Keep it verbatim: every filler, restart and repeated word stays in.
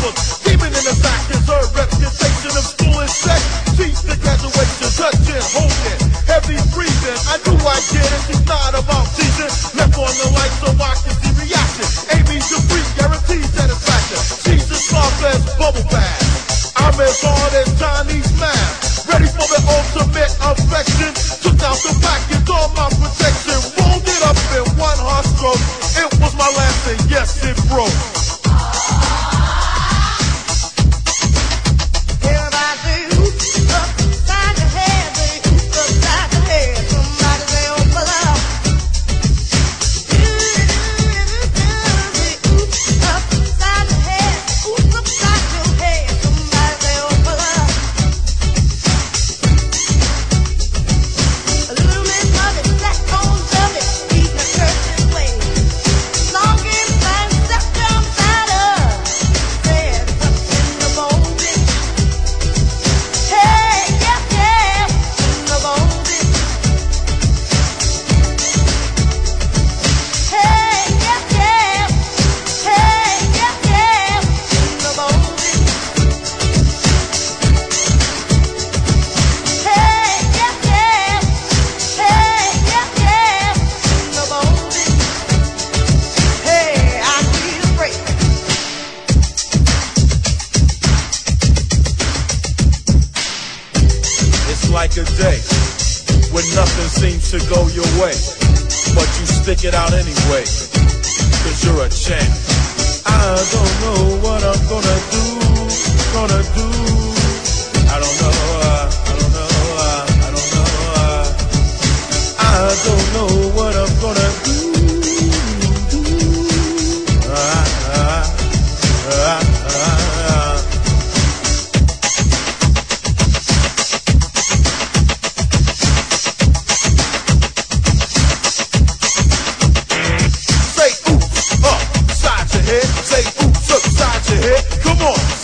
was scheming in the back. His her reputation of school and sex. Teach the graduation, touching, holding, heavy breathing. I knew I'd get it, she's not about teasing. Left on the light so I can see reaction. Aiming to free, guaranteed satisfaction. She's as soft as bubble bath. I'm as hard as Chinese math. Ready for the ultimate affection. Took out the package, all my protection. Rolled it up in one hard stroke. It was my last and yes, it broke. Like a day when nothing seems to go your way, but you stick it out anyway, cause you're a champ. I don't know what I'm gonna do, gonna do. I don't know, uh, I don't know, uh, I don't know, uh, I don't know what I'm gonna do. Uh, uh, uh, uh, uh. Say oops upside your head. Come on.